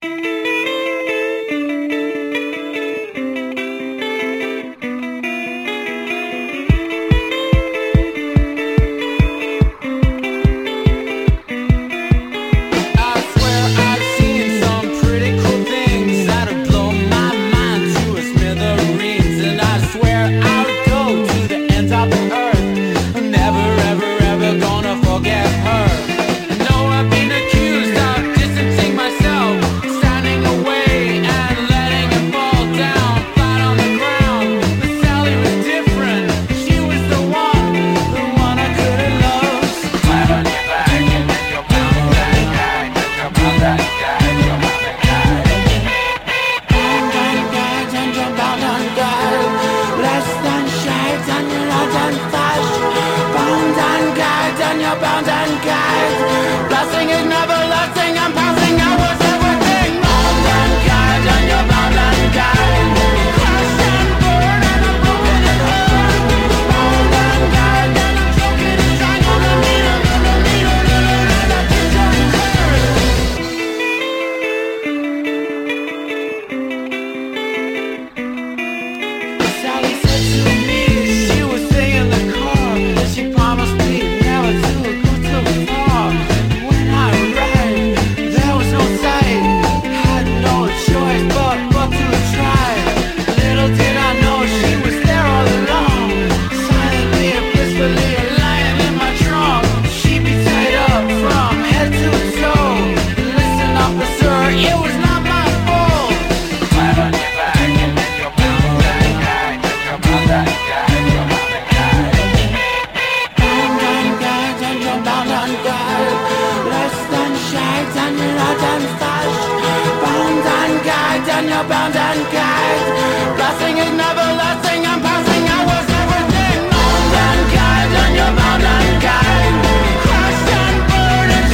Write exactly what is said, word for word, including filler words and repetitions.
Bound and gagged, blessing is never lasting. I'm passing out was everything. Bound and gagged, and you're bound and gagged. Crash and burn, and I'm broken and hurt. Bound and gagged, and I'm choking and trying on the needle, on the needle, and I just Sally said to me, she was singing the car, and she promised me never to. Bound and gagged, blessing is never less.